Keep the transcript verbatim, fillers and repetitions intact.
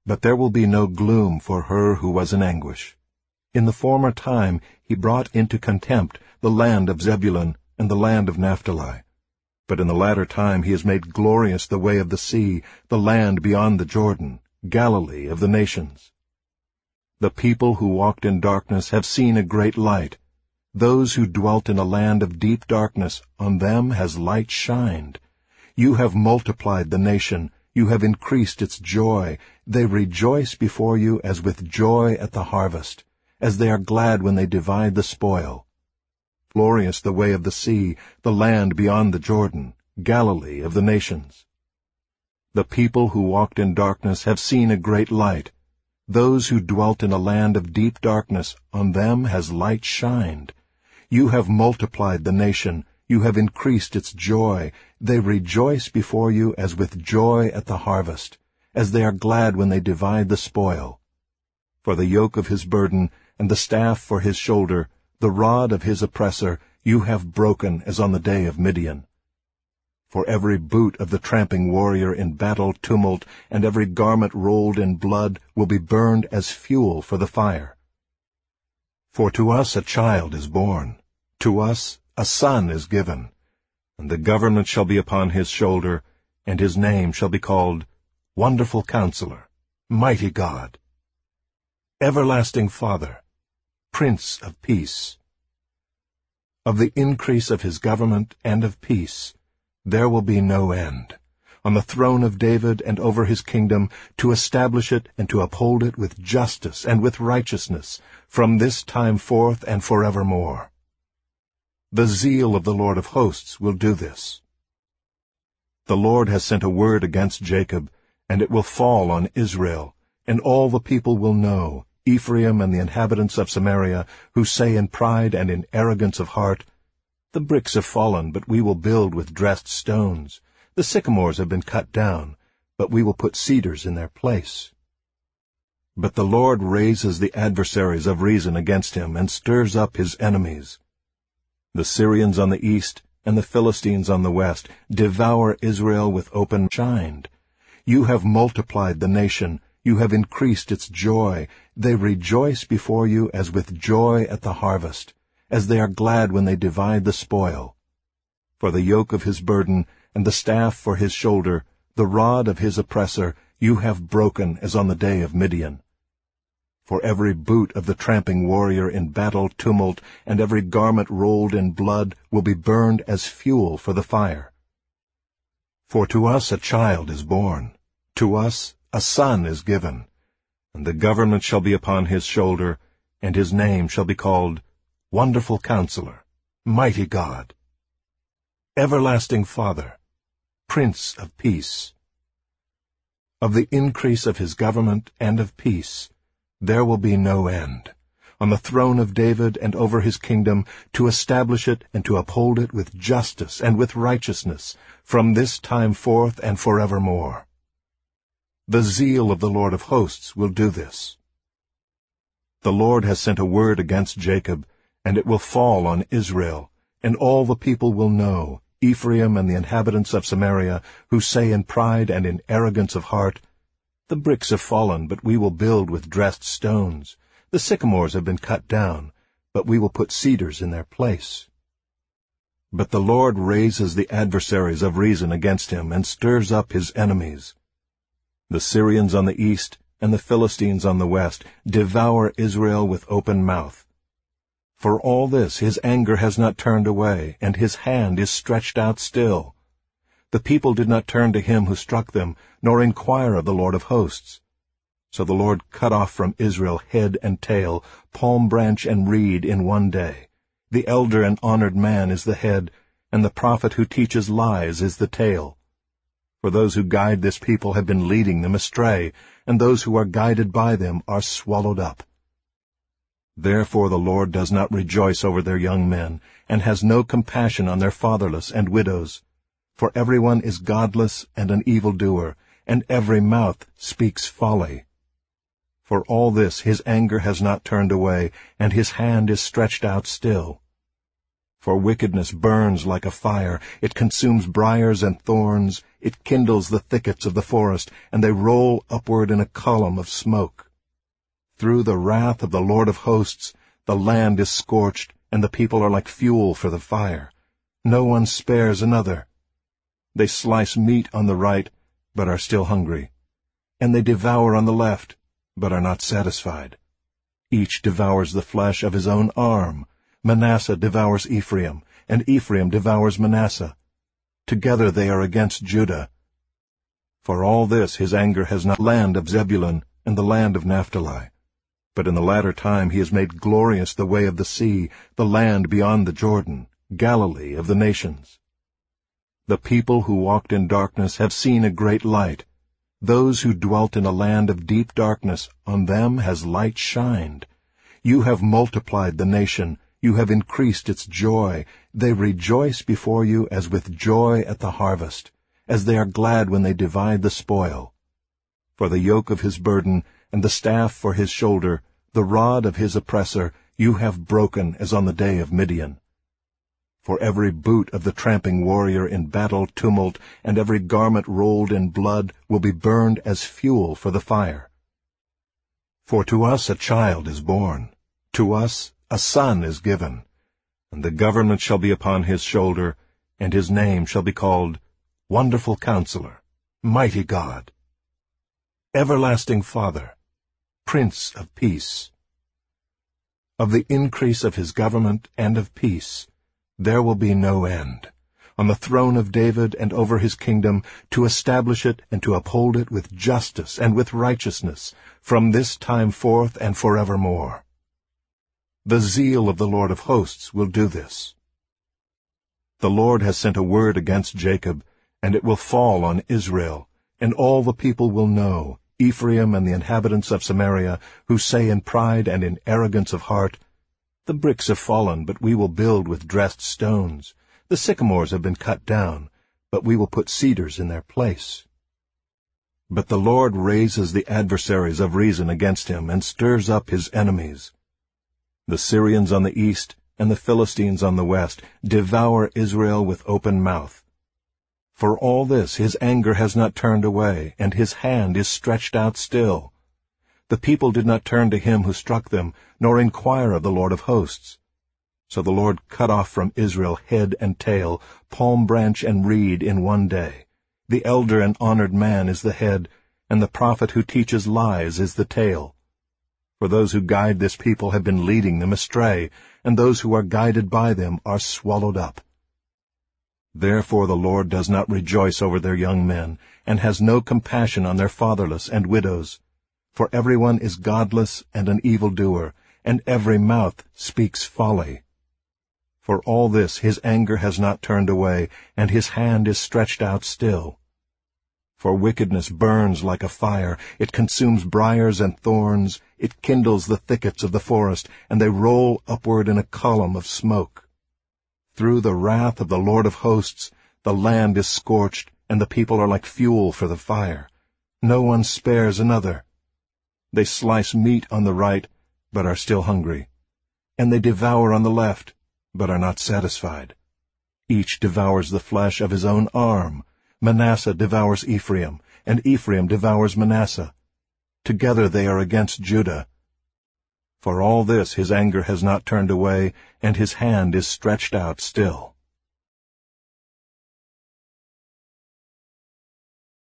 but there will be no gloom for her who was in anguish. In the former time he brought into contempt the land of Zebulun and the land of Naphtali. But in the latter time he has made glorious the way of the sea, the land beyond the Jordan, Galilee of the nations. The people who walked in darkness have seen a great light. Those who dwelt in a land of deep darkness, on them has light shined. You have multiplied the nation, you have increased its joy. They rejoice before you as with joy at the harvest, as they are glad when they divide the spoil. Glorious the way of the sea, the land beyond the Jordan, Galilee of the nations. The people who walked in darkness have seen a great light. Those who dwelt in a land of deep darkness, on them has light shined. You have multiplied the nation, you have increased its joy. They rejoice before you as with joy at the harvest, as they are glad when they divide the spoil. For the yoke of his burden, and the staff for his shoulder, the rod of his oppressor, you have broken as on the day of Midian. For every boot of the tramping warrior in battle tumult, and every garment rolled in blood, will be burned as fuel for the fire. For to us a child is born, to us a son is given, and the government shall be upon his shoulder, and his name shall be called Wonderful Counselor, Mighty God, Everlasting Father, Prince of Peace. Of the increase of his government and of peace there will be no end, on the throne of David and over his kingdom, to establish it and to uphold it with justice and with righteousness, from this time forth and forevermore. The zeal of the Lord of hosts will do this. The Lord has sent a word against Jacob, and it will fall on Israel, and all the people will know, Ephraim and the inhabitants of Samaria, who say in pride and in arrogance of heart, The bricks have fallen, but we will build with dressed stones. The sycamores have been cut down, but we will put cedars in their place. But the Lord raises the adversaries of reason against him, and stirs up his enemies. The Syrians on the east and the Philistines on the west devour Israel with open shined. You have multiplied the nation, you have increased its joy. They rejoice before you as with joy at the harvest, as they are glad when they divide the spoil. For the yoke of his burden, and the staff for his shoulder, the rod of his oppressor, you have broken as on the day of Midian. For every boot of the tramping warrior in battle tumult, and every garment rolled in blood, will be burned as fuel for the fire. For to us a child is born, to us a son is given, and the government shall be upon his shoulder, and his name shall be called Wonderful Counselor, Mighty God, Everlasting Father, Prince of Peace. Of the increase of his government and of peace there will be no end, on the throne of David and over his kingdom, to establish it and to uphold it with justice and with righteousness, from this time forth and forevermore. The zeal of the Lord of hosts will do this. The Lord has sent a word against Jacob, and it will fall on Israel, and all the people will know, Ephraim and the inhabitants of Samaria, who say in pride and in arrogance of heart, The bricks have fallen, but we will build with dressed stones. The sycamores have been cut down, but we will put cedars in their place. But the Lord raises the adversaries of reason against him, and stirs up his enemies. The Syrians on the east and the Philistines on the west devour Israel with open mouth. For all this his anger has not turned away, and his hand is stretched out still. The people did not turn to him who struck them, nor inquire of the Lord of hosts. So the Lord cut off from Israel head and tail, palm branch and reed in one day. The elder and honored man is the head, and the prophet who teaches lies is the tail. For those who guide this people have been leading them astray, and those who are guided by them are swallowed up. Therefore the Lord does not rejoice over their young men, and has no compassion on their fatherless and widows. For everyone is godless and an evildoer, and every mouth speaks folly. For all this his anger has not turned away, and his hand is stretched out still. For wickedness burns like a fire, it consumes briars and thorns, it kindles the thickets of the forest, and they roll upward in a column of smoke. Through the wrath of the Lord of hosts, the land is scorched, and the people are like fuel for the fire. No one spares another. They slice meat on the right, but are still hungry, and they devour on the left, but are not satisfied. Each devours the flesh of his own arm. Manasseh devours Ephraim, and Ephraim devours Manasseh. Together they are against Judah. For all this his anger has not land of Zebulun and the land of Naphtali. But in the latter time he has made glorious the way of the sea, the land beyond the Jordan, Galilee of the nations. The people who walked in darkness have seen a great light. Those who dwelt in a land of deep darkness, on them has light shined. You have multiplied the nation, you have increased its joy. They rejoice before you as with joy at the harvest, as they are glad when they divide the spoil. For the yoke of his burden, and the staff for his shoulder, the rod of his oppressor, you have broken as on the day of Midian. For every boot of the tramping warrior in battle tumult, and every garment rolled in blood, will be burned as fuel for the fire. For to us a child is born, to us a son is given, and the government shall be upon his shoulder, and his name shall be called Wonderful Counselor, Mighty God, Everlasting Father, Prince of Peace. Of the increase of his government and of peace there will be no end, on the throne of David and over his kingdom, to establish it and to uphold it with justice and with righteousness, from this time forth and forevermore. The zeal of the Lord of hosts will do this. The Lord has sent a word against Jacob, and it will fall on Israel, and all the people will know, Ephraim and the inhabitants of Samaria, who say in pride and in arrogance of heart, The bricks have fallen, but we will build with dressed stones. The sycamores have been cut down, but we will put cedars in their place. But the Lord raises the adversaries of reason against him, and stirs up his enemies. The Syrians on the east and the Philistines on the west devour Israel with open mouth. For all this his anger has not turned away, and his hand is stretched out still. The people did not turn to him who struck them, nor inquire of the Lord of hosts. So the Lord cut off from Israel head and tail, palm branch and reed in one day. The elder and honored man is the head, and the prophet who teaches lies is the tail. For those who guide this people have been leading them astray, and those who are guided by them are swallowed up. Therefore the Lord does not rejoice over their young men, and has no compassion on their fatherless and widows. For everyone is godless and an evildoer, and every mouth speaks folly. For all this his anger has not turned away, and his hand is stretched out still. For wickedness burns like a fire, it consumes briars and thorns, it kindles the thickets of the forest, and they roll upward in a column of smoke. Through the wrath of the Lord of hosts, the land is scorched, and the people are like fuel for the fire. No one spares another. They slice meat on the right, but are still hungry, and they devour on the left, but are not satisfied. Each devours the flesh of his own arm. Manasseh devours Ephraim, and Ephraim devours Manasseh. Together they are against Judah. For all this his anger has not turned away, and his hand is stretched out still.